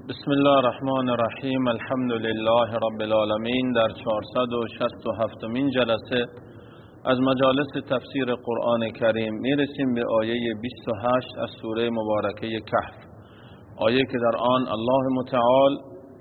بسم الله الرحمن الرحیم. الحمد لله رب العالمین. در 467مین جلسه از مجالس تفسیر قرآن کریم میرسیم به آیه 28 از سوره مبارکه کهف، آیه که در آن الله متعال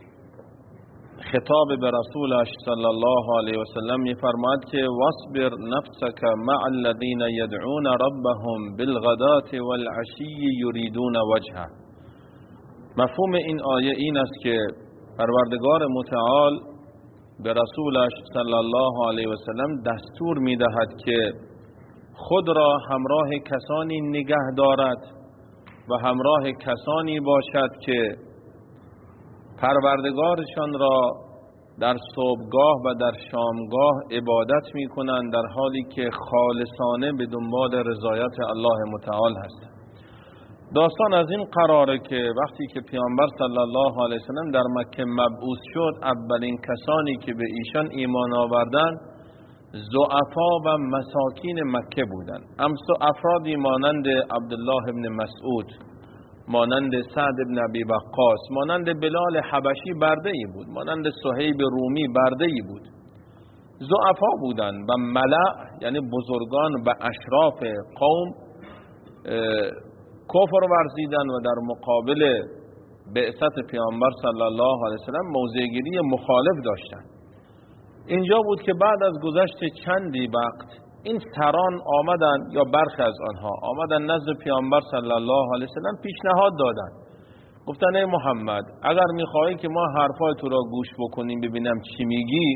خطاب به رسولش صلی الله علیه و سلم میفرماید که واصبر نفسك مع الذین یدعون ربهم بالغداة والعشی یریدون وجهه. مفهوم این آیه این است که پروردگار متعال به رسولش صلی الله علیه و سلم دستور می‌دهد که خود را همراه کسانی نگه دارد و همراه کسانی باشد که پروردگارشان را در صبحگاه و در شامگاه عبادت می‌کنند، در حالی که خالصانه به دنبال رضایت الله متعال هستند. داستان از این قراره که وقتی که پیامبر صلی الله علیه وسلم در مکه مبعوث شد، اولین کسانی که به ایشان ایمان آوردند ضعفا و مساکین مکه بودند. افرادی مانند عبدالله ابن مسعود، مانند سعد ابن ابی وقاص، مانند بلال حبشی برده‌ای بود، مانند صهیب رومی برده‌ای بود. ضعفا بودند و ملأ یعنی بزرگان و اشراف قوم کفر ورزیدن و در مقابل بعثت پیامبر صلی الله علیه وسلم موضع‌گیری مخالف داشتند. اینجا بود که بعد از گذشت چندی وقت این سران آمدن، یا برخی از آنها آمدن نزد پیامبر صلی الله علیه وسلم پیشنهاد دادند. گفتن ای محمد، اگر می‌خواهی که ما حرفای تو را گوش بکنیم ببینم چی میگی،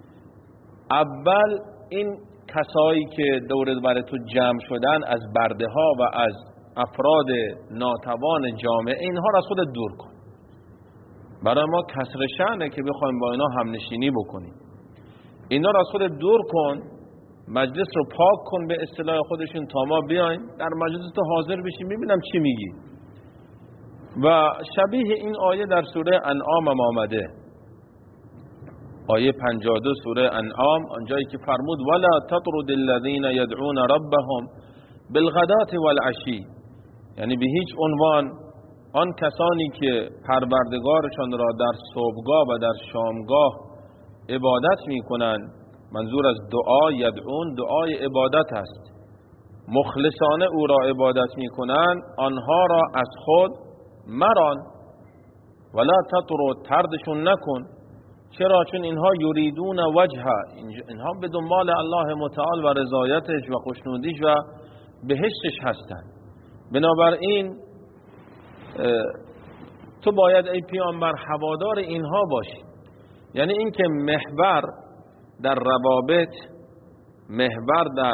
اول این کسایی که دور بر تو جمع شدن از برده‌ها و از افراد ناتوان جامعه، اینها را از خودت دور کن. برای ما کسر شأنه که بخوایم با اینا همنشینی بکنیم. اینا را از خودت دور کن، مجلس رو پاک کن به اصطلاح خودشون تا ما بیایم در مجلس تو حاضر بشیم ببینم چی میگی. و شبیه این آیه در سوره انعام آمده، آیه 52 سوره انعام، آنجایی که فرمود ولا تطرد الذین یدعون ربهم بالغداة والعشی، یعنی به هیچ عنوان آن کسانی که پروردگارشان را در صبحگاه و در شامگاه عبادت می کنند، منظور از دعا یدعون دعای عبادت است، مخلصانه او را عبادت می کنند، آنها را از خود مران. ولا تطرد، تردشون نکن. چرا؟ چون اینها یریدون وجهه، اینها به دنبال الله متعال و رضایتش و خوشنودیش و بهشتش هستند. بنابراین تو باید ای پیامبر هوادار اینها باشی. یعنی اینکه محور در روابط، محور در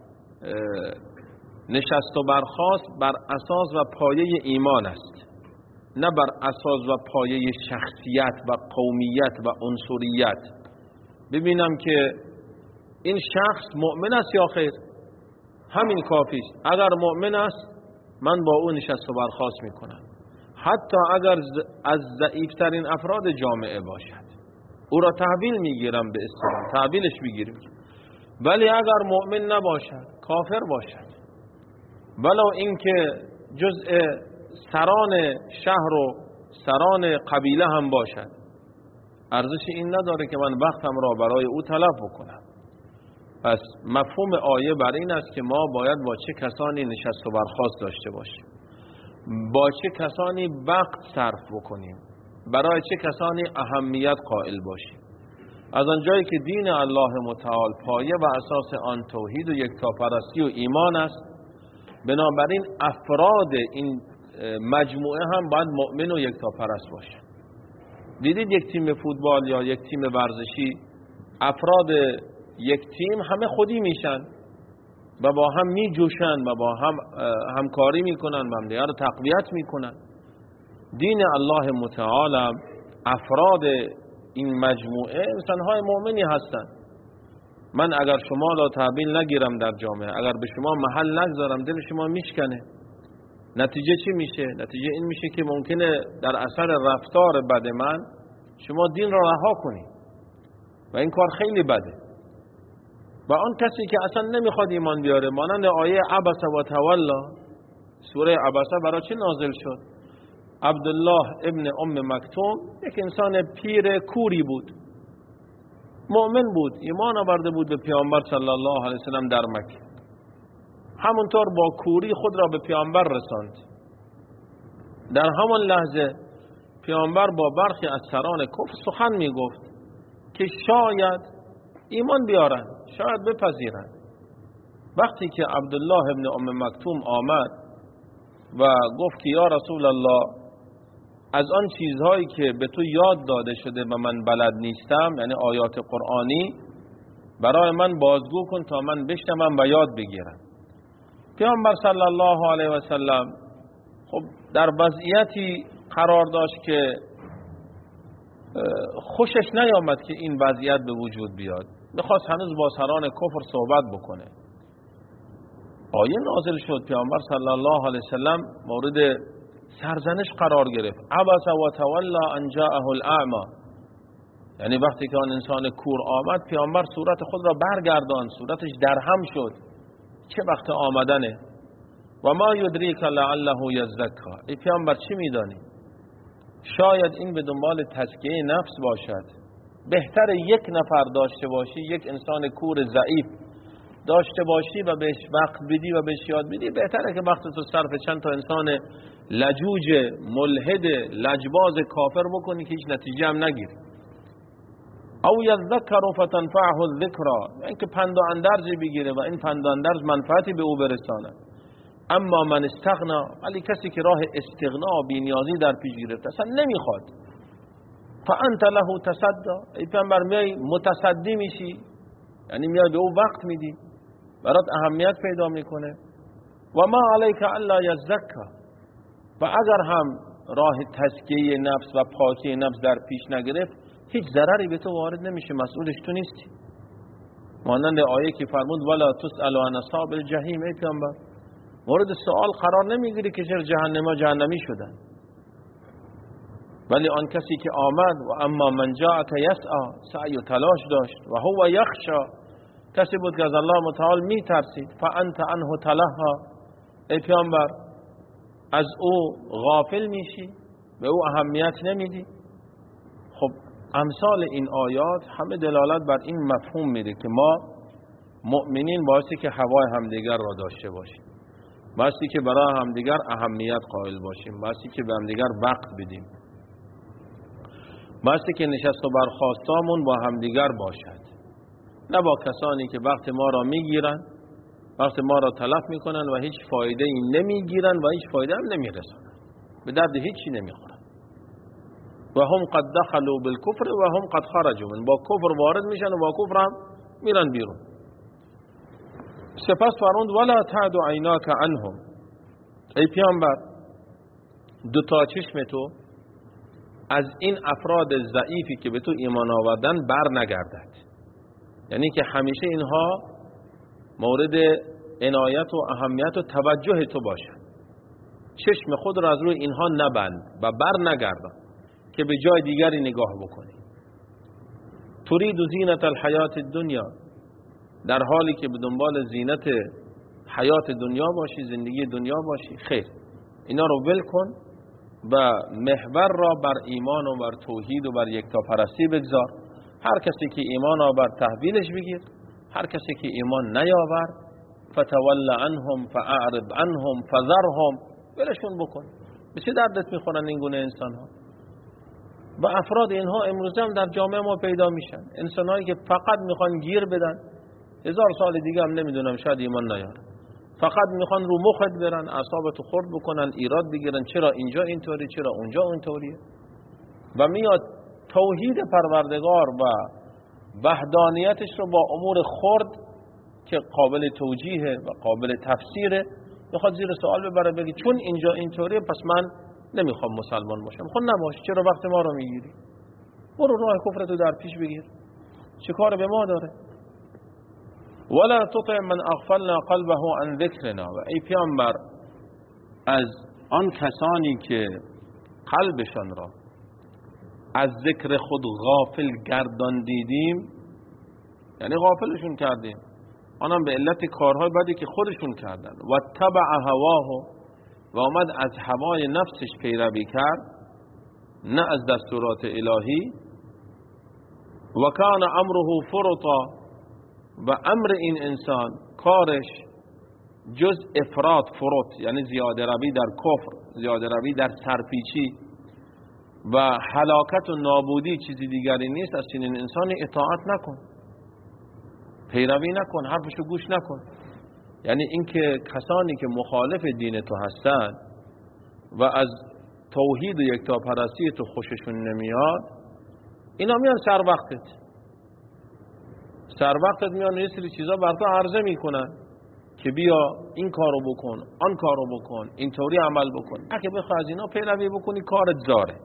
نشست و برخاست بر اساس و پایه ایمان است، نه بر اساس و پایه شخصیت و قومیت و عنصریت. ببینم که این شخص مؤمن است یا خیر، همین کافی است. اگر مؤمن است من با او نشست و برخاست میکنم، حتی اگر از ضعیفترین افراد جامعه باشد او را تحویل میگیرم، به اصطلاح تحویلش میگیرم. ولی اگر مؤمن نباشد، کافر باشد، ولو اینکه جزء سران شهر و سران قبیله هم باشد، ارزش این نداره که من وقتم را برای او تلف بکنم. پس مفهوم آیه بر این است که ما باید با چه کسانی نشست و برخاست داشته باشیم، با چه کسانی وقت صرف بکنیم، برای چه کسانی اهمیت قائل باشیم. از آنجایی که دین الله متعال پایه و اساس آن توحید و یکتاپرستی و ایمان است، بنابراین افراد این مجموعه هم باید مؤمن و یکتاپرست باشن. دیدید یک تیم فوتبال یا یک تیم ورزشی، افراد یک تیم همه خودی میشن و با هم می جوشن و با هم همکاری میکنن و همدیگر رو تقویت میکنن. دین الله متعال افراد این مجموعه انسانهای مؤمنی هستند. من اگر شما را تحویل نگیرم در جامعه، اگر به شما محل نگذارم، دل شما میشکنه. نتیجه چی میشه؟ نتیجه این میشه که ممکنه در اثر رفتار بد من شما دین را رها کنید و این کار خیلی بده. و آن کسی که اصلا نمیخواد ایمان بیاره، مانند آیه عبس و تولا، سوره عبسه برای چه نازل شد؟ عبدالله ابن ام مکتوم یک انسان پیر کوری بود، مؤمن بود، ایمان آورده بود به پیامبر صلی الله علیه وسلم در مکه. همونطور با کوری خود را به پیامبر رساند. در همان لحظه پیامبر با برخی از سران کفر سخن می گفت که شاید ایمان بیارن، شاید بپذیرن. وقتی که عبدالله ابن ام مکتوم آمد و گفت که یا رسول الله، از آن چیزهایی که به تو یاد داده شده و من بلد نیستم، یعنی آیات قرآنی، برای من بازگو کن تا من بشنوم و یاد بگیرم. پیامبر صلی الله علیه و سلم خب در وضعیتی قرار داشت که خوشش نیامد که این وضعیت به وجود بیاد. میخواست هنوز با سران کفر صحبت بکنه. آیه نازل شد، پیامبر صلی الله علیه وسلم مورد سرزنش قرار گرفت. عبس و تولی ان جاءه الاعمى، یعنی وقتی که آن انسان کور آمد، پیامبر صورت خود را برگرداند، صورتش درهم شد. چه وقت آمدنه؟ و ما یدریک لعله یزکا، ای پیامبر چی میدانی؟ شاید این به دنبال تزکیه نفس باشد. بهتر یک نفر داشته باشی، یک انسان کور ضعیف داشته باشی و بهش وقت بدی و بهش یاد بدی، بهتره که وقت تو صرف چند تا انسان لجوج ملحد لجباز کافر بکنی که هیچ نتیجه هم نگیری. او یذکر فتنفعه الذکرى، اینکه پند و اندرزی بگیره و این پند و اندرز منفعتی به او برساند. اما من استغنا، ولی کسی که راه استغنا و بی‌نیازی در پیش گرفته اصلا نمیخواد، فانت له تصدی، ای پیامبر میای متصدی میشی، یعنی میای به او وقت میدی، برات اهمیت پیدا میکنه. و ما علیک الا یزکا، و اگر هم راه تزکیه نفس و پاکی نفس در پیش نگرفت، هیچ ضرری به تو وارد نمیشه، مسئولش تو نیستی. مانند آیه که فرمود ولا تسأل عن اصحاب الجحیم، ای پیامبر مورد سوال قرار نمیگیری که چرا جهنمی شدن. ولی آن کسی که آمد و اما من جاءک یسعی، سعی و تلاش داشت، و هو یخشا، کسی بود که از الله متعال میترسید، فانت عنه تلهی، ای پیامبر از او غافل میشی، به او اهمیت نمیدی. خب امثال این آیات همه دلالت بر این مفهوم میده که ما مؤمنین بایستی که هوای همدیگر را داشته باشیم، بایستی که برای همدیگر اهمیت قائل باشیم، بایستی که به همدیگر وقت بدیم، بایستی که نشست و برخاستامون با همدیگر باشد، نه با کسانی که وقت ما را میگیرن، وقت ما را تلف میکنن و هیچ فایده ای نمیگیرن و هیچ فایده هم نمیرسونن، به درد هیچی نمیخورن. و هم قد دخلوا بالکفر و هم قد خرجوا من، با کفر وارد میشن و با کفر هم میرن بیرون. سپس فرمود ولا تعد عیناک عنهم، ای پیامبر دو تا چشم تو از این افراد ضعیفی که به تو ایمان آوردن بر نگردد، یعنی که همیشه اینها مورد عنایت و اهمیت و توجه تو باشن. چشم خود را از روی اینها نبند و بر نگردان که به جای دیگری نگاه بکنی. ترید زینت الحیات الدنیا، در حالی که به دنبال زینت حیات دنیا باشی، زندگی دنیا باشی، خیر، اینا رو ول کن و محور را بر ایمان و بر توحید و بر یکتاپرستی بگذار. هر کسی که ایمان آورد تحویلش بگیر، هر کسی که ایمان نیاورد فتول عنهم فاعرض عنهم فذرهم، ولشون بکن. به چه دردت میخورن این گونه انسان ها؟ و افراد اینها امروز هم در جامعه ما پیدا میشن، انسانهایی که فقط میخوان گیر بدن، 1000 سال دیگه هم نمیدونم شاید ایمان نیارن، فقط میخوان رو مخت برن، اعصابتو خرد بکنن، ایراد بگیرن، چرا اینجا اینطوری، چرا اونجا اونطوریه. و میاد توحید پروردگار و وحدانیتش رو با امور خرد که قابل توجیه و قابل تفسیره میخواد زیر سوال ببره، بگی چون اینجا اینطوریه پس من نمیخوام مسلمان باشم. خود نباش، چرا وقت ما رو میگیری؟ برو راه کفرتو در پیش بگیر، چه کار به ما داره؟ ولا تطع من اغفلنا قلبه عن ذکرنا، و ای پیامبر از آن کسانی که قلبشان را از ذکر خود غافل گرداندیدیم، یعنی غافلشون کردیم، آنم به علت کارهای بدی که خودشون کردن، و تبع هواه، و آمد از هوای نفسش پیروی کرد نه از دستورات الهی، و کان امره فرطا، و امر این انسان کارش جز افراط، فرط یعنی زیاده روی در کفر، زیاده روی در سرپیچی و هلاکت و نابودی چیزی دیگری نیست. از چنین انسانی اطاعت نکن، پیروی نکن، حرفشو گوش نکن. یعنی اینکه کسانی که مخالف دین تو هستن و از توحید و یکتاپرستی تو خوششون نمیاد، اینا میان سر وقتت میان یه سری چیزا بر تو عرضه میکنن که بیا این کارو بکن، آن کارو بکن، اینطوری عمل بکن. اگه بخوای از اینا پیروی بکنی کارت زاره.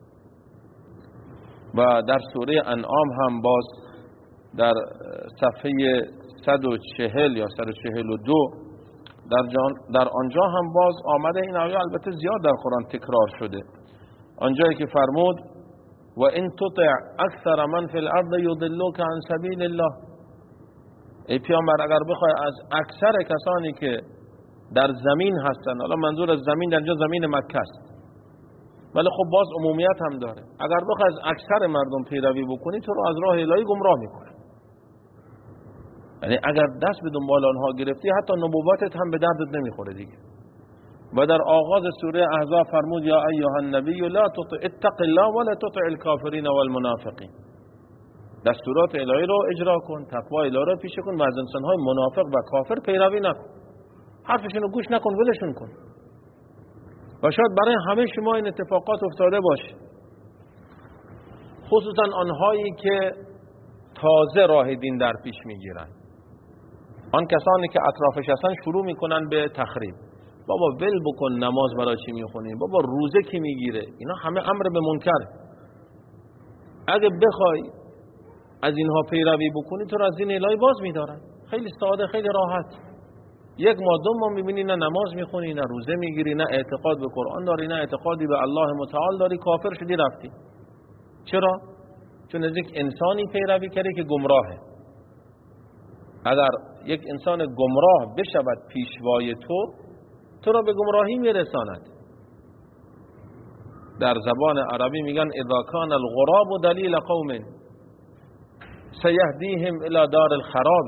و در سوره انعام هم باز در صفحه 140 یا 142 در آنجا هم باز آمده این آیه، البته زیاد در قرآن تکرار شده، آنجایی که فرمود و ان تطع اکثر من فی الارض یضلوک عن سبیل الله. ای پیامبر اگر بخوای از اکثر کسانی که در زمین هستن، حالا منظور از زمین در اینجا زمین مکه است، ولی خب باز عمومیت هم داره، اگر بخوای از اکثر مردم پیروی بکنی تو رو از راه الهی گمراه میکنه. یعنی اگر دست به دنبال آنها گرفتی حتی نبوتت هم به دردت نمیخوره دیگه. و در آغاز سوره احزاب فرمود یا ایها النبی لا تطع اتق الله ولا تطع الکافرین والمنافقین. دستورات الهی رو اجرا کن، تقوا الهی رو پیشه کن و از انسان‌های منافق و کافر پیروی نکن، حرفشون رو گوش نکن، ولشون کن. و شاید برای همه شما این اتفاقات افتاده باشه، خصوصا آنهایی که تازه راه دین در پیش میگیرن. آن کسانی که اطرافش هستن شروع میکنن به تخریب. بابا ول بکن، نماز برای چی میخونی؟ بابا روزه کی میگیره؟ اینا همه امر به منکر. اگه بخوای از اینها پیروی بکنی تو را از دین الهی باز میدارن. خیلی ساده، خیلی راحت. یک ماه دو ماه میبینی نه نماز میخونی، نه روزه میگیری، نه اعتقاد به قرآن داری، نه اعتقادی به الله متعال داری، کافر شدی رفتی. چرا؟ چون از یک انسانی پیروی کردی که گمراهه. اگر یک انسان گمراه بشود پیشوای تو را به گمراهی میرساند. در زبان عربی میگن اذا کان الغراب دلیل قوم سیهدیهم الى دار الخراب.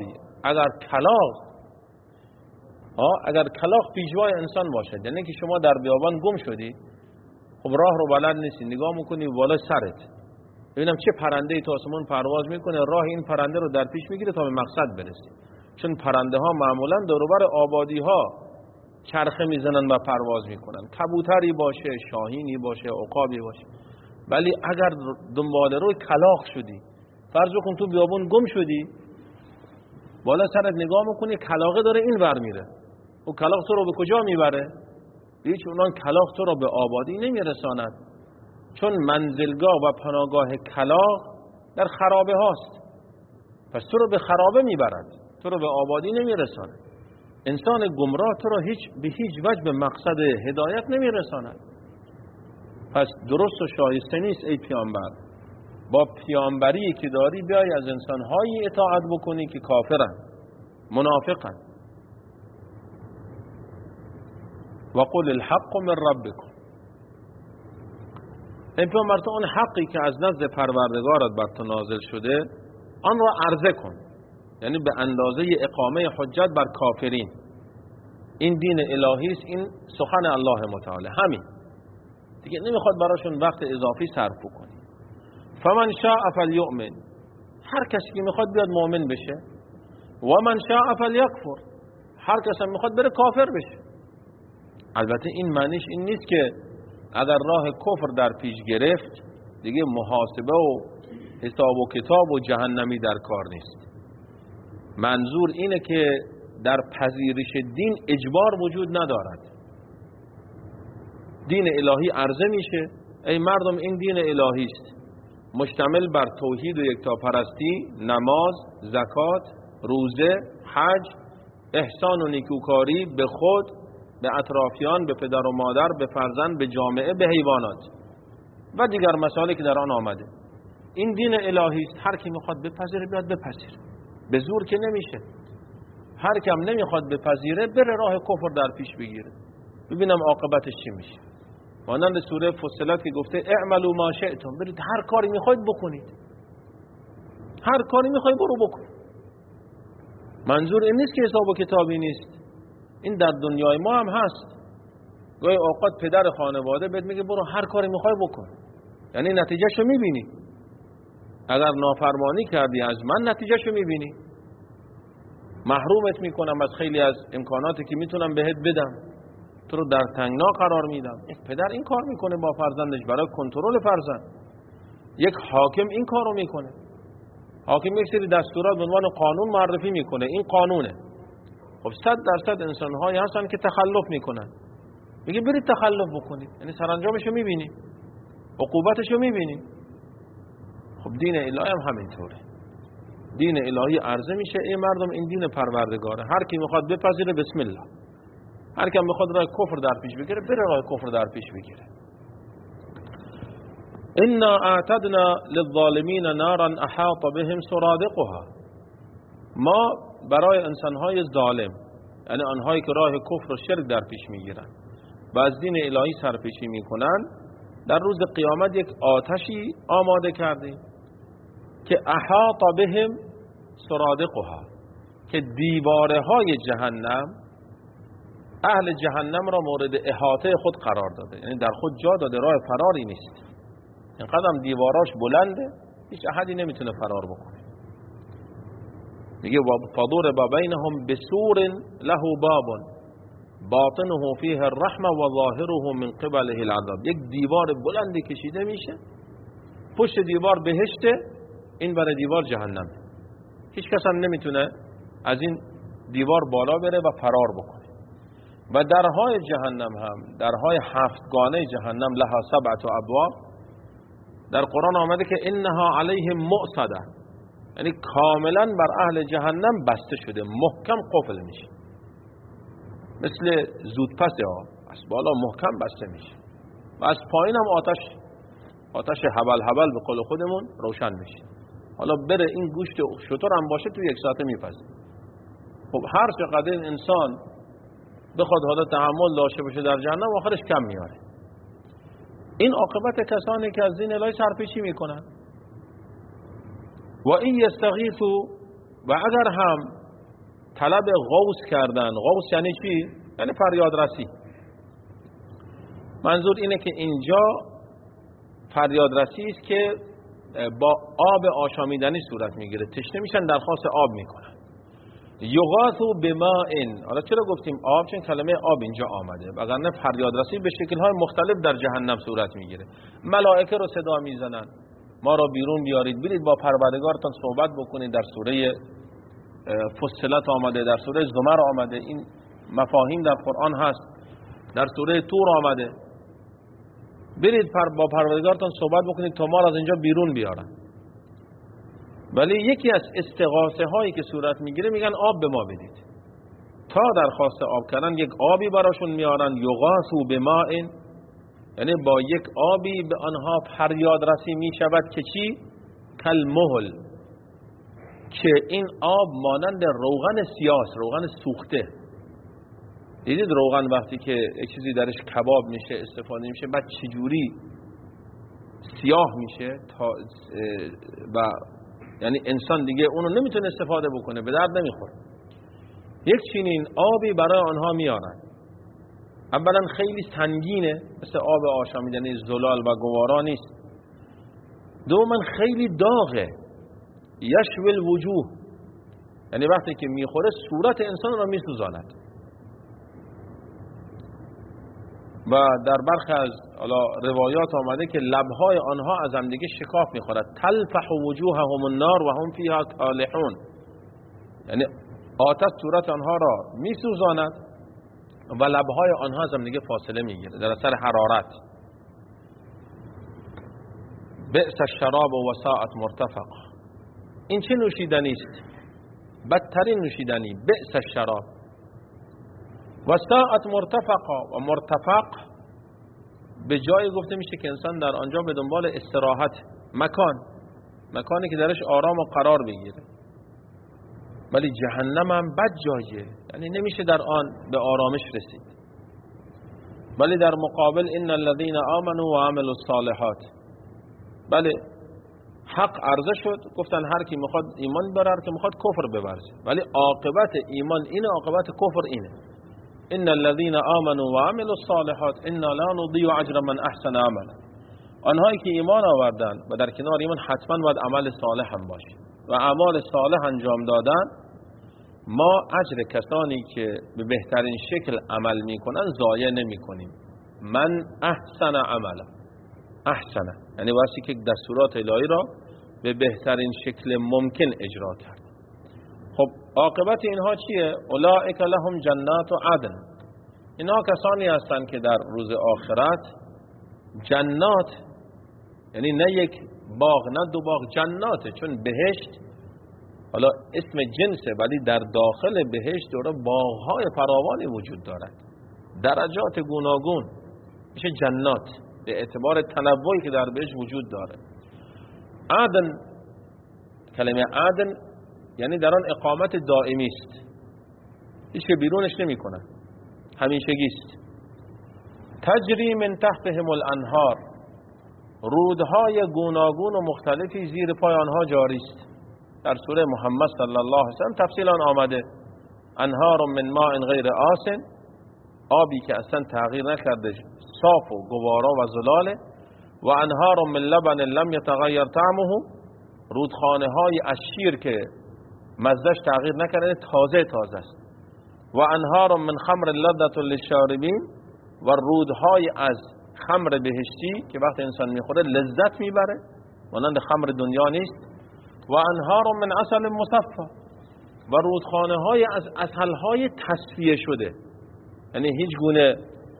اگر کلاغ پیشوای انسان باشد، یعنی که شما در بیابان گم شدی، خب راه رو بلد نیستی، نگاه میکنی بالا سرت ببینم چه پرنده ای تو آسمون پرواز میکنه، راه این پرنده رو در پیش میگیره تا به مقصد برسی. چون پرنده ها معمولا دور و بر آبادی ها چرخه میزنن و پرواز میکنن، کبوتری باشه، شاهینی باشه، عقابی باشه. ولی اگر دنبال روی کلاغ شدی، فرض کن تو بیابون گم شدی، بالا سرت نگاه میکنی کلاغه داره این ور میره، و کلاغ تو رو به کجا میبره؟ هیچ. اونان کلاغ تو رو به آبادی نمیرساند، چون منزلگاه و پناهگاه کلاغ در خرابه هاست. پس تو رو به خرابه میبرد، تو رو به آبادی نمیرساند. انسان گمراه تو را به هیچ وجه به مقصد هدایت نمیرساند. پس درست و شایسته نیست ای پیامبر با پیامبری که داری بیای از انسانهایی اطاعت بکنی که کافرن، منافقن. وقل الحق من ربکم. ای پیامبر تو اون حقی که از نزد پروردگارت بر تو نازل شده آن را عرضه کن، یعنی به اندازه اقامه حجت بر کافرین. این دین الهی است، این سخن الله متعال، همین دیگه، نمیخواد براشون وقت اضافی صرف بکنی. فمن شاء فلیؤمن، هر کسی که میخواد بیاد مؤمن بشه، و من شاء فلیکفر، هر کسی میخواد بره کافر بشه. البته این معنیش این نیست که اگر راه کفر در پیش گرفت دیگه محاسبه و حساب و کتاب و جهنمی در کار نیست. منظور اینه که در پذیرش دین اجبار وجود ندارد. دین الهی عرضه میشه، ای مردم این دین الهی است، مشتمل بر توحید و یکتاپرستی، نماز، زکات، روزه، حج، احسان و نیکوکاری به خود، به اطرافیان، به پدر و مادر، به فرزند، به جامعه، به حیوانات و دیگر مسائلی که در آن آمده. این دین الهی است، هر کی میخواد بپذیره بیاد بپذیره، به زور که نمیشه. هر کم نمیخواد بپذیره بره راه کفر در پیش بگیره. ببینم عاقبتش چی میشه. مانند سوره فصلت که گفته اعملوا ما شئتم، برید هر کاری میخواید بکنید، هر کاری میخوای برو بکن. منظور این نیست که حساب و کتابی نیست، این در دنیای ما هم هست. گاهی اوقات پدر خانواده بهت میگه برو هر کاری میخوای بکن، یعنی نتیجهشو میبینی. اگر نافرمانی کردی از من نتیجهشو میبینی، محرومت میکنم از خیلی از امکاناتی که میتونم بهت بدم، تو رو در تنگنا قرار میدم. یک پدر این کار میکنه با فرزندش برای کنترل فرزند. یک حاکم این کارو میکنه. حاکم یک سری دستورات به عنوان قانون معرفی میکنه، این قانونه. خب 100% انسان‌هایی هستن که تخلف میکنن، میگه برید تخلف بکنید، یعنی سرانجامشو میبینی، عقوبتشو میبینی. خب دین الهی هم همینطوره. دین الهی عرضه میشه ای مردم این دین پروردگاره، هر کی میخواد بپذیره بسم الله، هر کی میخواد راه کفر در پیش بگیره بره راه کفر در پیش بگیره. انا اعتدنا للظالمین نارا احاط بهم سرادقها، ما برای انسانهای ظالم، یعنی آنهایی که راه کفر و شرک در پیش میگیرن و از دین الهی سرپیچی میکنن، در روز قیامت یک آتشی آماده کردیم که احاط بهم سرادقها، که دیواره های جهنم اهل جهنم را مورد احاطه خود قرار داده، یعنی در خود جا داده، راه فراری نیست. اینقدر دیواراش بلنده هیچ احدی نمیتونه فرار بکنه. میگه فضرب بینهم بسور له باب باطنه فیه الرحمه و ظاهره من قبله العذاب، یک دیوار بلندی کشیده میشه، پشت دیوار بهشته، این برای دیوار جهنم. هیچ کس هم نمیتونه از این دیوار بالا بره و فرار بکنه. و درهای جهنم هم، درهای هفتگانه جهنم، لها 7 ابواب، در قرآن آمده که انها علیهم مؤصده، یعنی کاملا بر اهل جهنم بسته شده، محکم قفل میشه، مثل زودپس از بالا محکم بسته میشه و از پایین هم آتش هبل هبل به قول خودمون روشن میشه. حالا بره این گوشت شتر هم باشه تو 1 ساعته میپزه. خب هر چقدر این انسان بخواد حالا تحمل داشته باشه در جهنم، آخرش کم میاره. این عاقبت کسانی که از دین الهی سرپیچی میکنن. و این یستغیثوا، و اگر هم طلب غوث کردن، غوث یعنی چی؟ یعنی فریاد رسی. منظور اینه که اینجا فریاد رسی است که با آب آشامیدنی صورت میگیره، تشنه میشن درخواست آب میکنن. یغاثوا بماء، حالا چرا گفتیم آب؟ چون کلمه آب اینجا آمده، وگرنه فریاد رسی به شکل‌های مختلف در جهنم صورت میگیره. ملائکه رو صدا میزنن ما را بیرون بیارید، برید با پروردگارتان صحبت بکنید. در سوره فصلت آمده، در سوره زمر آمده، این مفاهیم در قرآن هست، در سوره طور آمده. برید با پروردگارتان صحبت بکنید تا ما را از اینجا بیرون بیارن. ولی یکی از استغاثه هایی که صورت میگیره میگن آب به ما بدید. تا درخواست آب کردن یک آبی براشون میارن، یغاثوا بماء، یعنی با یک آبی به آنها فریاد رسی میشود که چی؟ کالمهل، که این آب مانند روغن سیاه، روغن سوخته. دیدید روغن وقتی که یک چیزی درش کباب میشه استفاده میشه بعد چجوری سیاه میشه و یعنی انسان دیگه اونو نمیتونه استفاده بکنه، به درد نمیخوره. یک چنین آبی برای آنها میارن. اولا خیلی سنگینه، مثل آب آشامیدنی زلال و گوارا نیست. دوما خیلی داغه، یشوی الوجوه، یعنی وقتی که میخوره صورت انسان را میسوزاند. و در برخی از روایات آمده که لبهای آنها از هم دیگه شکاف میخورد. تلفح وجوههم النار و هم فیها کالحون، یعنی آتش صورت آنها را میسوزاند و لبهای آنها از هم دیگه فاصله میگیره در اثر حرارت. بئس الشراب و ساءت مرتفق، این چه نوشیدنی است؟ بدترین نوشیدنی. بئس الشراب و ساءت مرتفقا، و مرتفق به جای گفته میشه که انسان در آنجا به دنبال استراحت، مکانی که درش آرام و قرار بگیره. ولی جهنم هم بد جایه، یعنی نمیشه در آن به آرامش رسید. ولی در مقابل ان الذين آمنوا وعملوا الصالحات، بله حق عرضه شد، گفتن هر کی میخواد ایمان ببره، که میخواد کفر ببرزه، ولی عاقبت ایمان اینه، عاقبت کفر اینه. ان الذين آمنوا وعملوا الصالحات انا لا نضيع اجر من احسن عملا. آنهایی که ایمان آوردن و در کنار ایمان حتما باید عمل صالح هم باشه و اعمال صالح انجام دادن، ما اجر کسانی که به بهترین شکل عمل میکنن ضایع نمیکنیم. من احسن عملا، احسن یعنی واسه که دستورات الهی را به بهترین شکل ممکن اجرا کرد. خب عاقبت اینها چیه؟ اولئک لهم جنات عدن، اینها کسانی هستند که در روز آخرت جنات، یعنی نه یک باغ نه دو باغ، جناته، چون بهشت حالا اسم جنسه ولی در داخل بهشت داره باغ‌های فراوانی وجود دارد، درجات گوناگون، میشه جنات به اعتبار تنوعی که در بهشت وجود داره. عدن، کلمه عدن یعنی در آن اقامت دائمی است، هیچ که بیرونش نمی کنن، همیشگی است. تجری من تحتهم الانهار، رودهای گوناگون و مختلفی زیر پای آنها جاری است. در سوره محمد صلی الله علیه و سلم تفصیلا آمده، انهار من ماء غیر آسن، آبی که اصلا تغییر نکرده، صاف و گوارا و زلاله. و انهار من لبن لم یتغیر طعمه، رودخانه های از شیر که مزهش تغییر نکرده، تازه است. و انهار من خمر لذة للشاربین، و رودهای از خمر بهشتی که وقت انسان میخوره لذت میبره، مانند خمر دنیا نیست. و انهار من عسل مصفى، و رودخانه های از عسل های تصفیه شده، یعنی هیچ گونه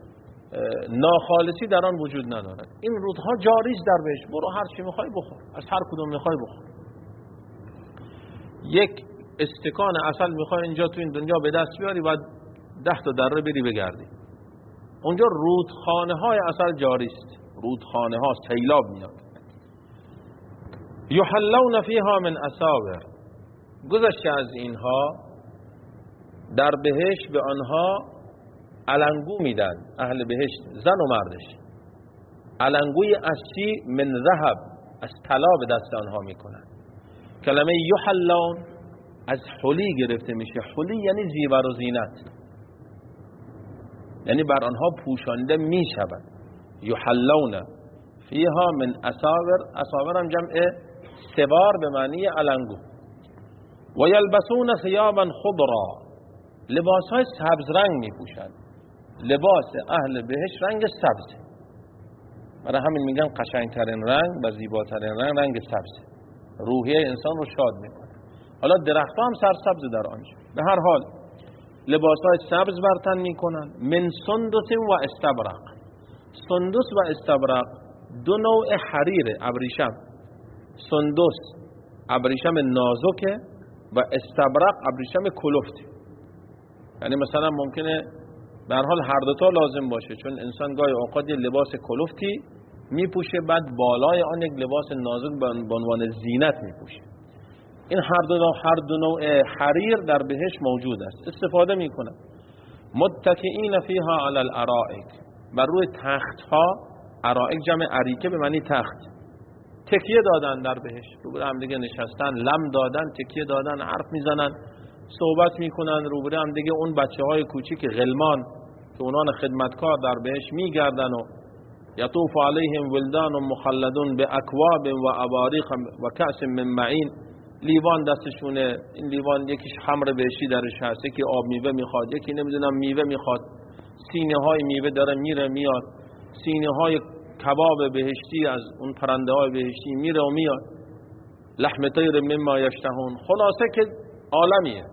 ناخالصی در آن وجود ندارد. این رودها جاری است در بهشت، برو هر چی میخوای بخور، از هر کدوم میخوای بخور. یک استکان عسل میخوای اینجا تو این دنیا به دست بیاری و 10 تا دره بری بگردی، اونجا رودخانه های عسل جاری است، رودخانه ها سیلاب میاد. یحلون فیها من اساور، گذشته از اینها در بهشت به آنها علنگو میدن، اهل بهشت زن و مردش، علنگوی اصلی من ذهب، از طلا به دست آنها میکنن. کلمه یحلون از حلی گرفته میشه، حلی یعنی زیور و زینت، یعنی بر آنها پوشانده میشود. یحلون فیها من اساور، اساور هم جمع سوار به معنی علنگو. و یلبسون ثیابا خضرا، لباس های سبز رنگ میپوشند، لباس اهل بهشت رنگ سبز، برای همین میگن قشنگترین رنگ و زیباترین رنگ سبز، روحیه انسان رو شاد میکنه. حالا درخت هم سرسبز در آنجا. به هر حال لباس های سبز برتن میکنن. من سندس و استبرق، سندس و استبرق دو نوع حریر ابریشم، سندس ابریشم نازکه و استبرق ابریشم کلفته. یعنی مثلا ممکنه به هر حال هر دوتا لازم باشه، چون انسان گاهی اوقات یه لباس کلفتی میپوشه، بعد بالای آن یک لباس نازک به عنوان زینت میپوشه. این هر دو نوع حریر در بهشت موجود است، استفاده میکنه. متکئین فیها علی الارائک، بر روی تخت ها، ارائک جمع اریکه به معنی تخت، تکیه دادن در بهشت، روبروی هم دیگه نشستن، لم دادن، تکیه دادن، حرف میزنن، صحبت میکنن، روبروی هم دیگه اون بچهای کوچیک غلمان که اونان خدمتکار در بهشت میگردن و یطوف علیهم ولدان مخلدون به اکواب و اباریق و کأس من معین، لیوان دستشونه، این لیوان یکیش خمر بهشتی درش هست، یکی آب میوه میخواد، یکی نمیدونم میوه میخواد، سینه های میوه داره میره میاد، سینه های کباب بهشتی از اون پرنده های بهشتی میره و میاد، لحم طیر مما یشتهون، خلاصه که عالمیه.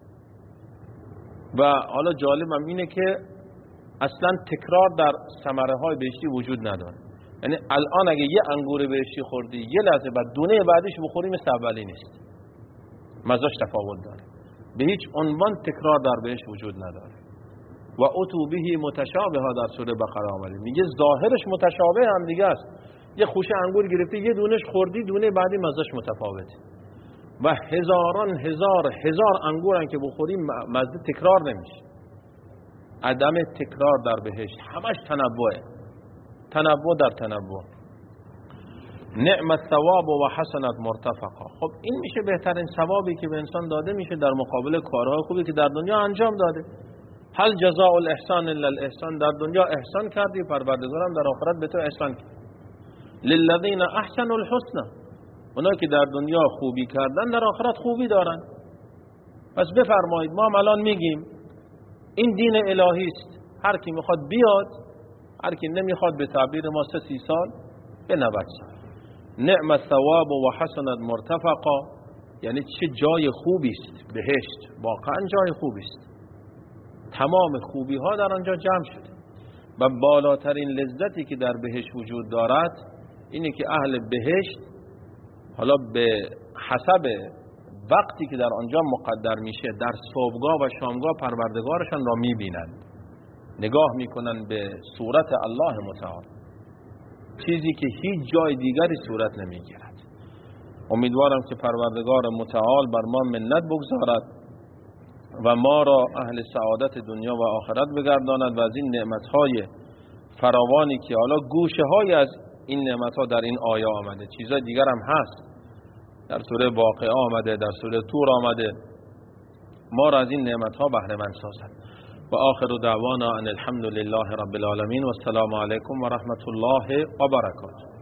و حالا جالبم اینه که اصلا تکرار در ثمره های بهشتی وجود نداره، یعنی الان اگه یه انگور بهشتی خوردی یه لحظه بعد دونه بعدش بخوری مثل اولی نیست، مزاش تفاوت داره، به هیچ عنوان تکرار در بهشت وجود نداره. و اتو بهی متشابه ها در سوره بقره آمده، میگه ظاهرش متشابه هم دیگه است، یه خوشه انگور گرفتی یه دونش خوردی دونه بعدی مزاش متفاوته، و هزاران هزار انگورن که بخوری مزه تکرار نمیشه. عدم تکرار در بهشت، همش تنوعه، تنوع در تنوع. نعم الثواب و حسنت مرتفقا. خب این میشه بهترین ثوابی که به انسان داده میشه در مقابل کارهای خوبی که در دنیا انجام داده. هل جزاء الاحسان الا الاحسان، در دنیا احسان کردی، پروردگارم در آخرت به تو احسان کرد. للذین احسنوا الحسنى، اونا که در دنیا خوبی کردن در آخرت خوبی دارن. پس بفرمایید ما هم الان میگیم این دین الهی است، هر کی میخواد بیاد، هر کی نمیخواد به تعبیر ما 30 سال به 90 سال. نعم الثواب و حسنت مرتفقا، یعنی چه جای خوبی است بهشت، واقعا جای خوبی است، تمام خوبی ها در آنجا جمع شده و بالاترین لذتی که در بهشت وجود دارد اینه که اهل بهشت حالا به حسب وقتی که در آنجا مقدر میشه در صبحگاه و شامگاه پروردگارشان را میبینند، نگاه میکنند به صورت الله متعال، چیزی که هیچ جای دیگری صورت نمیگیرد. امیدوارم که پروردگار متعال بر ما منت بگذارد و ما را اهل سعادت دنیا و آخرت بگرداند و از این نعمتهای فراوانی که حالا گوشه های از این نعمتها در این آیه آمده، چیزای دیگر هم هست، در سوره واقعه آمده، در سوره طور آمده، ما را از این نعمتها بهره مند سازد. و آخر دعوانا ان الحمد لله رب العالمین و السلام علیکم و رحمت الله و برکاته.